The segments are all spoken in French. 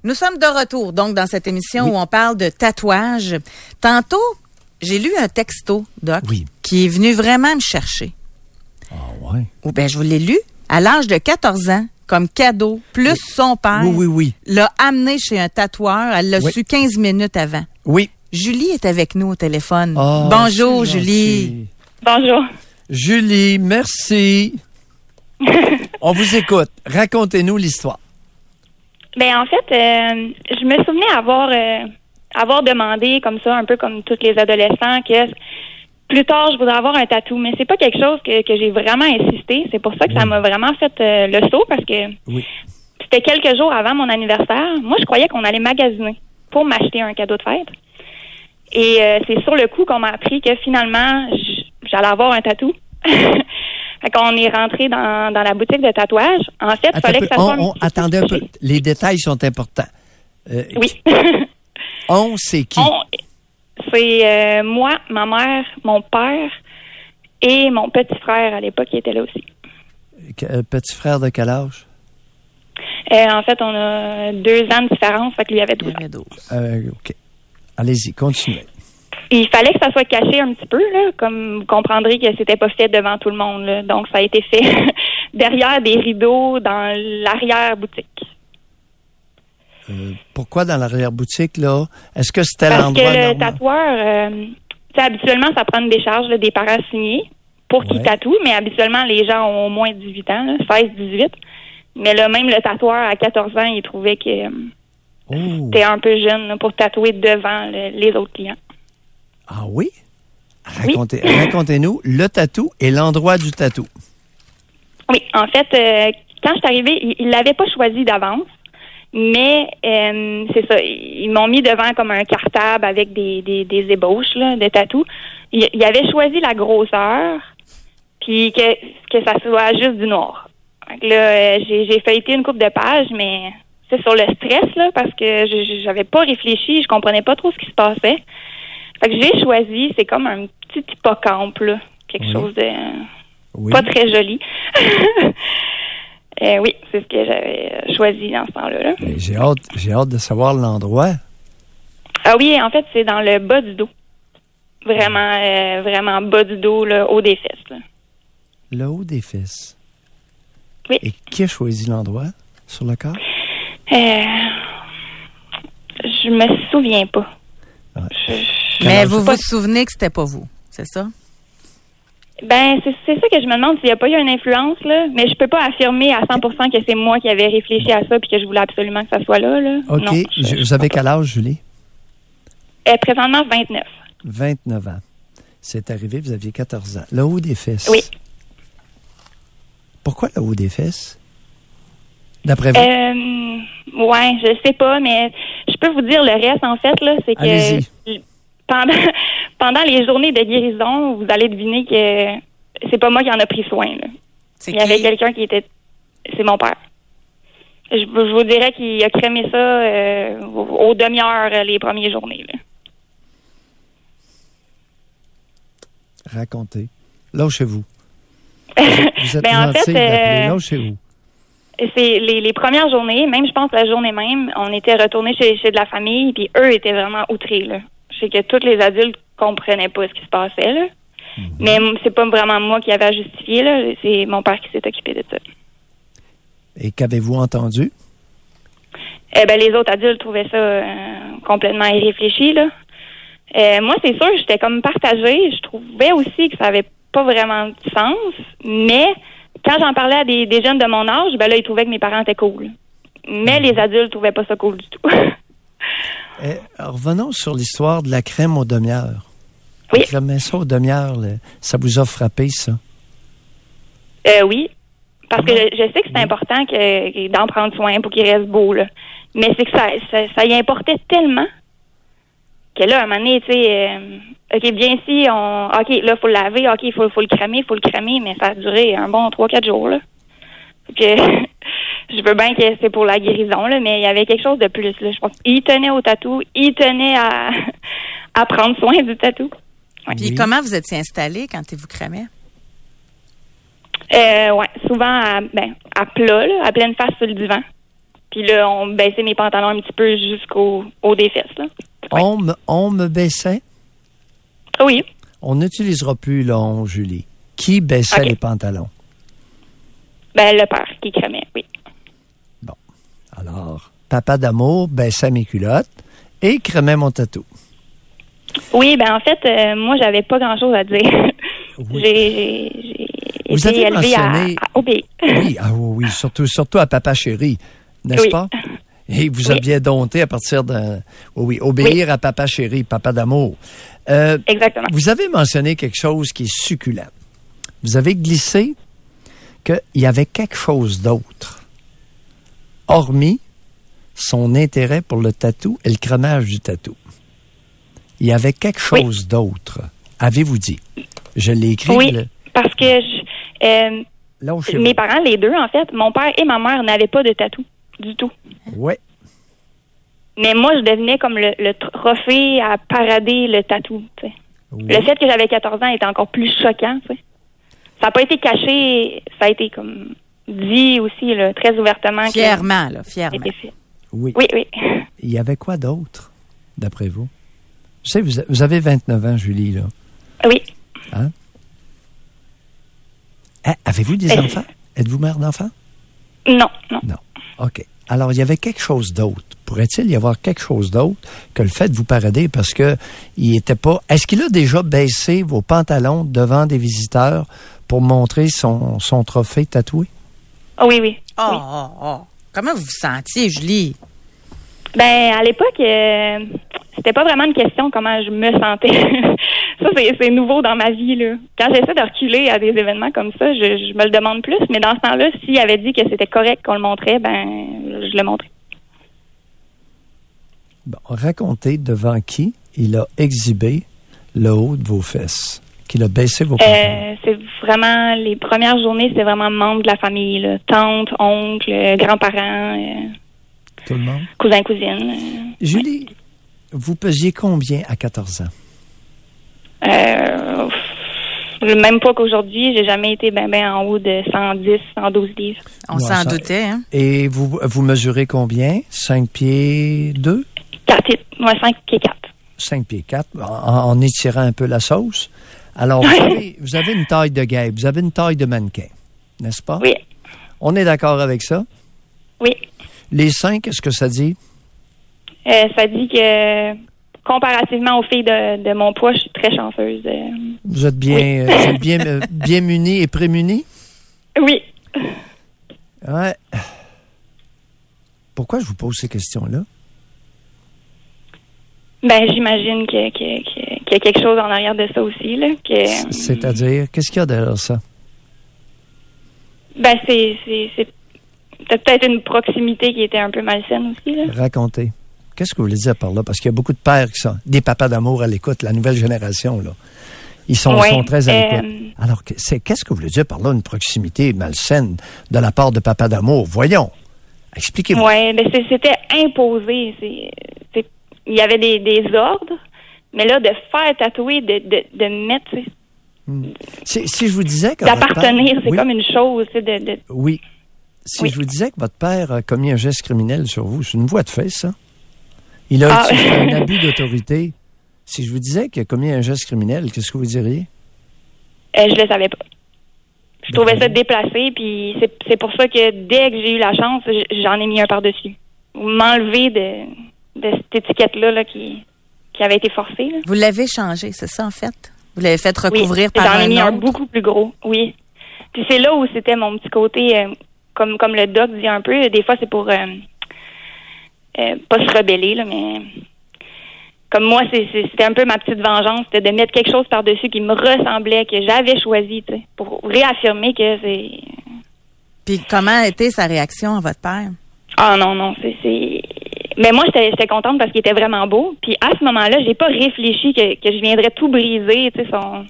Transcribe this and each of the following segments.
Nous sommes de retour, donc, dans cette émission où on parle de tatouage. Tantôt, j'ai lu un texto, Doc, qui est venu vraiment me chercher. Ah ouais? Ou bien, je vous l'ai lu. À l'âge de 14 ans, comme cadeau, plus son père l'a amené chez un tatoueur. Elle l'a su 15 minutes avant. Oui. Julie est avec nous au téléphone. Oh, bonjour, Julie. Bonjour. Julie, merci. On vous écoute. Racontez-nous l'histoire. Ben en fait, je me souvenais avoir demandé comme ça, un peu comme tous les adolescents, que plus tard je voudrais avoir un tatou, mais c'est pas quelque chose que j'ai vraiment insisté. C'est pour ça que ça m'a vraiment fait le saut, parce que c'était quelques jours avant mon anniversaire. Moi, je croyais qu'on allait magasiner pour m'acheter un cadeau de fête. Et c'est sur le coup qu'on m'a appris que finalement, j'allais avoir un tatou. Fait qu'on est rentré dans la boutique de tatouage. En fait, il fallait que ça soit... Attendez un peu. Les détails sont importants. Oui. C'est qui? C'est moi, ma mère, mon père et mon petit frère à l'époque qui était là aussi. Petit frère de quel âge? En fait, on a 2 ans de différence, fait que lui avait 12 ans. OK. Allez-y, continuez. Il fallait que ça soit caché un petit peu, là, comme vous comprendrez que c'était pas fait devant tout le monde, là. Donc, ça a été fait derrière des rideaux dans l'arrière-boutique. Pourquoi dans l'arrière-boutique, là? Est-ce que c'était l'endroit Parce que le normal? tatoueur, habituellement, ça prend une décharge là, des parents signés pour qu'ils tatouent, mais habituellement, les gens ont au moins 18 ans, là, 16, 18. Mais là, même le tatoueur, à 14 ans, il trouvait que c'était un peu jeune là, pour tatouer devant les autres clients. Ah oui? Racontez-nous le tatou et l'endroit du tatou. Oui, en fait, quand je suis arrivée, ils l'avaient pas choisi d'avance, mais c'est ça, ils m'ont mis devant comme un cartable avec des ébauches là, de tatou. Ils avaient choisi la grosseur, puis que ça soit juste du noir. Donc là, j'ai feuilleté une couple de pages, mais c'est sur le stress, là, parce que j'avais pas réfléchi, je comprenais pas trop ce qui se passait. Fait que j'ai choisi, c'est comme un petit hippocampe, là. Quelque chose de pas très joli. Oui, c'est ce que j'avais choisi dans ce temps-là. Là. J'ai hâte de savoir l'endroit. Ah oui, en fait, c'est dans le bas du dos. Vraiment, vraiment bas du dos, le haut des fesses. Là. Le haut des fesses. Oui. Et qui a choisi l'endroit sur le corps? Je me souviens pas. Ouais. Mais vous vous souvenez que c'était pas vous, c'est ça? Ben, c'est ça que je me demande s'il n'y a pas eu une influence, là. Mais je peux pas affirmer à 100% que c'est moi qui avais réfléchi à ça puis que je voulais absolument que ça soit là, là. OK. Non, vous avez quel âge, Julie? Présentement, 29. 29 ans. C'est arrivé, vous aviez 14 ans. Le haut des fesses. Oui. Pourquoi le haut des fesses? D'après vous? Ouais, je sais pas, mais je peux vous dire le reste, en fait, là, c'est que... Allez-y. Pendant les journées de guérison, vous allez deviner que c'est pas moi qui en a pris soin. Là. Il y avait quelqu'un qui était... C'est mon père. Je vous dirais qu'il a crémé ça aux demi-heures les premières journées. Là. Racontez. Lâchez-vous. Vous êtes ben, en fait, lâchez-vous. C'est les premières journées, même je pense la journée même, on était retournés chez de la famille, puis eux étaient vraiment outrés, là. Je sais que tous les adultes comprenaient pas ce qui se passait, là. Mm-hmm. Mais c'est pas vraiment moi qui avais à justifier, là. C'est mon père qui s'est occupé de ça. Et qu'avez-vous entendu? Ben, les autres adultes trouvaient ça complètement irréfléchi, là. Moi, c'est sûr, j'étais comme partagée. Je trouvais aussi que ça avait pas vraiment de sens, mais quand j'en parlais à des jeunes de mon âge, ben là, ils trouvaient que mes parents étaient cool. Mais les adultes trouvaient pas ça cool du tout. Revenons sur l'histoire de la crème aux demi-heures. Oui. La crème ça aux demi-heures, ça vous a frappé, ça? Oui. Parce que je sais que c'est important d'en prendre soin pour qu'il reste beau, là. Mais c'est que ça y importait tellement que là, à un moment donné, tu sais, OK, bien ici, OK, là, il faut le laver, OK, il faut le cramer, mais ça a duré un bon 3-4 jours, là. Que je veux bien que c'est pour la guérison, là, mais il y avait quelque chose de plus, là. Je pense qu'il tenait au tatou, il tenait à prendre soin du tatou. Ouais. Puis comment vous étiez installé quand il vous cramait? Ouais, souvent à plat, là, à pleine face sur le divan. Puis là, on baissait mes pantalons un petit peu jusqu'au haut des fesses. Là. Ouais. On me baissait? Oui. On n'utilisera plus le on, Julie. Qui baissait les pantalons? Ben, le père qui crémait, oui. Bon. Alors, papa d'amour baissait mes culottes et crémait mon tatou. Oui, ben en fait, moi, j'avais pas grand-chose à dire. Oui. J'ai Vous été avez élevée mentionné... à obéir. Oui, surtout à papa chéri, n'est-ce pas? Et vous aviez dompté à partir de... obéir à papa chéri, papa d'amour. Exactement. Vous avez mentionné quelque chose qui est succulent. Vous avez glissé qu'il y avait quelque chose d'autre, hormis son intérêt pour le tatou et le crémage du tatou. Il y avait quelque chose d'autre. Avez-vous dit? Je l'ai écrit. Oui, parce que mes parents, les deux, en fait, mon père et ma mère n'avaient pas de tatou du tout. Oui. Mais moi, je devenais comme le trophée à parader le tatou. Tu sais. Oui. Le fait que j'avais 14 ans était encore plus choquant. Tu sais. Ça n'a pas été caché, ça a été comme dit aussi là, très ouvertement. Fièrement, fièrement. Oui. Oui. Il y avait quoi d'autre, d'après vous? Je sais, vous avez 29 ans, Julie, là. Oui. Hein? Avez-vous des enfants? Êtes-vous mère d'enfants? Non. OK. Alors, il y avait quelque chose d'autre. Pourrait-il y avoir quelque chose d'autre que le fait de vous parader parce que il était pas... Est-ce qu'il a déjà baissé vos pantalons devant des visiteurs pour montrer son trophée tatoué? Oui. Comment vous vous sentiez, Julie? Ben, à l'époque, c'était pas vraiment une question comment je me sentais. Ça, c'est nouveau dans ma vie, là. Quand j'essaie de reculer à des événements comme ça, je me le demande plus. Mais dans ce temps-là, s'il avait dit que c'était correct qu'on le montrait, ben, je le montrais. Bon, racontez devant qui il a exhibé le haut de vos fesses, qu'il a baissé vos pantalons. C'est vraiment, les premières journées, c'est vraiment membres de la famille, là. Tante, oncle, grands-parents, tout le monde? Cousin, cousine. Julie, vous pesiez combien à 14 ans? Même pas qu'aujourd'hui, j'ai jamais été ben en haut de 110, 112 livres. On s'en doutait, hein? Et vous mesurez combien? 5 pieds 2? 5 pieds 4. 5 pieds 4, en étirant un peu la sauce. Alors, vous avez une taille de guêpe, vous avez une taille de mannequin, n'est-ce pas? Oui. On est d'accord avec ça? Oui. Les seins, qu'est-ce que ça dit? Ça dit que, comparativement aux filles de mon poids, je suis très chanceuse. Vous êtes bien, bien munie et prémunie? Oui. Ouais. Pourquoi je vous pose ces questions-là? Ben, j'imagine qu'il y a quelque chose en arrière de ça aussi, là. C'est-à-dire, qu'est-ce qu'il y a derrière ça? Ben, c'est peut-être une proximité qui était un peu malsaine aussi, là. Racontez. Qu'est-ce que vous voulez dire par là? Parce qu'il y a beaucoup de pères qui sont des papas d'amour à l'écoute, la nouvelle génération, là. Ils sont très à l'écoute. Alors, qu'est-ce que vous voulez dire par là, une proximité malsaine de la part de papas d'amour? Voyons. Expliquez-vous. Oui, mais c'était imposé. Il y avait des ordres, mais là, de faire tatouer, de mettre... Si je vous disais que d'appartenir, c'est comme une chose. Oui. Si je vous disais que votre père a commis un geste criminel sur vous, c'est une voie de fait, ça. Il a utilisé un abus d'autorité. Si je vous disais qu'il a commis un geste criminel, qu'est-ce que vous diriez? Je le savais pas. Je trouvais ça déplacé, puis c'est pour ça que dès que j'ai eu la chance, j'en ai mis un par-dessus. M'enlever de cette étiquette-là là, qui avait été forcée. Là. Vous l'avez changé, c'est ça, en fait? Vous l'avez fait recouvrir par un autre? J'en ai mis un beaucoup plus gros, oui. Puis c'est là où c'était mon petit côté, comme le doc dit un peu, des fois c'est pour pas se rebeller, là, mais comme moi, c'était un peu ma petite vengeance, c'était de mettre quelque chose par-dessus qui me ressemblait, que j'avais choisi, tu sais, pour réaffirmer que c'est... Puis comment a été sa réaction à votre père? Ah non, c'est... Mais moi, j'étais contente parce qu'il était vraiment beau. Puis à ce moment-là, j'ai pas réfléchi que je viendrais tout briser, tu sais,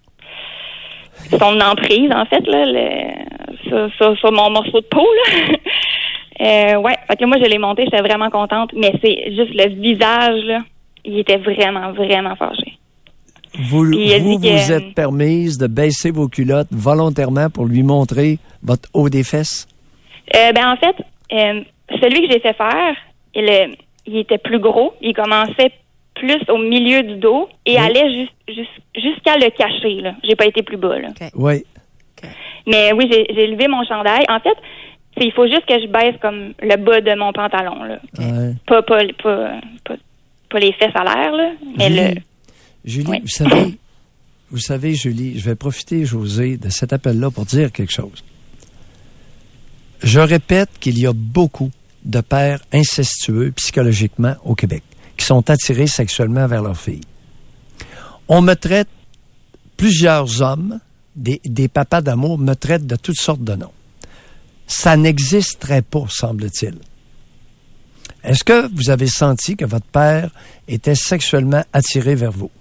son emprise, en fait, là, sur mon morceau de peau, là. Ouais, fait que moi, je l'ai monté, j'étais vraiment contente. Mais c'est juste le visage, là, il était vraiment, vraiment fâché. Vous êtes permise de baisser vos culottes volontairement pour lui montrer votre haut des fesses? Ben en fait... celui que j'ai fait faire, il était plus gros. Il commençait plus au milieu du dos et allait jusqu'à le cacher. Là. J'ai pas été plus bas. Là. Okay. Oui. Okay. Mais oui, j'ai levé mon chandail. En fait, il faut juste que je baisse comme le bas de mon pantalon. Là. Ouais. Pas les fesses à l'air, là, mais Julie, vous savez, Julie, je vais profiter, José, de cet appel-là pour dire quelque chose. Je répète qu'il y a beaucoup de pères incestueux psychologiquement au Québec qui sont attirés sexuellement vers leurs filles. On me traite, plusieurs hommes, des papas d'amour, me traitent de toutes sortes de noms. Ça n'existerait pas, semble-t-il. Est-ce que vous avez senti que votre père était sexuellement attiré vers vous?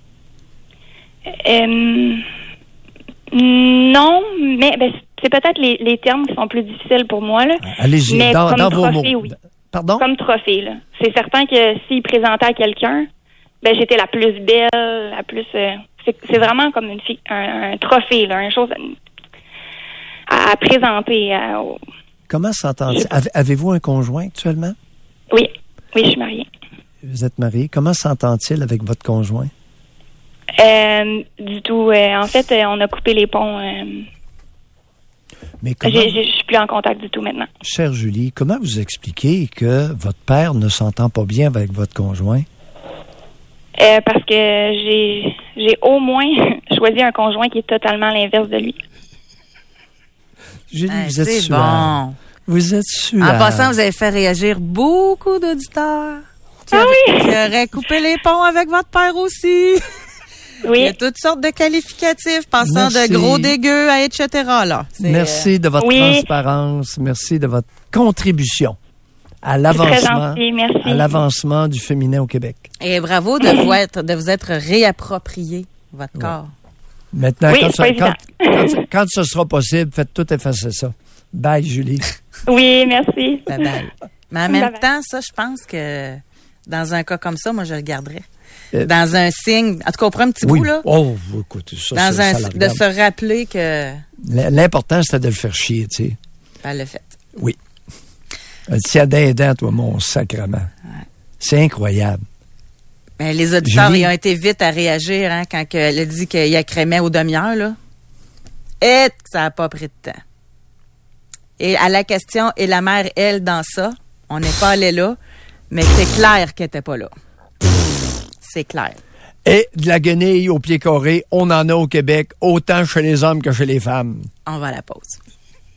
Non, mais c'est peut-être les termes qui sont plus difficiles pour moi. Là. Allez-y, mais dans trophée, vos mots. Oui. Pardon? Comme trophée, là. C'est certain que s'il présentait à quelqu'un, j'étais la plus belle, la plus... c'est vraiment comme un trophée, là, une chose à présenter. Comment s'entend-il? Avez-vous un conjoint actuellement? Oui, je suis mariée. Vous êtes mariée. Comment s'entend-il avec votre conjoint? Du tout. En fait, on a coupé les ponts. Mais comment... Je suis plus en contact du tout maintenant. Chère Julie, comment vous expliquez que votre père ne s'entend pas bien avec votre conjoint? Parce que j'ai au moins choisi un conjoint qui est totalement l'inverse de lui. Julie, vous êtes suave. Bon. Vous êtes suave. En passant, vous avez fait réagir beaucoup d'auditeurs. Qui auraient coupé les ponts avec votre père aussi. Oui. Il y a toutes sortes de qualificatifs, passant de gros dégueu à etc. Là. Merci de votre transparence. Merci de votre contribution à l'avancement du féminin au Québec. Et bravo de vous être réapproprié votre corps. Maintenant, quand ce sera possible, faites tout effacer ça. Bye, Julie. Oui, merci. Bye bye. Mais en même temps, ça, je pense que dans un cas comme ça, moi, je le garderais. Dans un signe, en tout cas, on prend un petit bout, là. Oh, écoute, ça, de se rappeler que... L'important, c'était de le faire chier, tu sais. Elle l'a fait. Oui. Tiens d'aidant, toi, mon sacrement. Ouais. C'est incroyable. Mais les auditeurs, ils ont été vite à réagir, hein, quand elle a dit qu'il accrémait aux demi-heures, là. Et ça n'a pas pris de temps. Et à la question, et la mère, elle, dans ça, on n'est pas allé là, mais c'est clair qu'elle n'était pas là. C'est clair. Et de la guenille au pied carré, on en a au Québec, autant chez les hommes que chez les femmes. On va à la pause.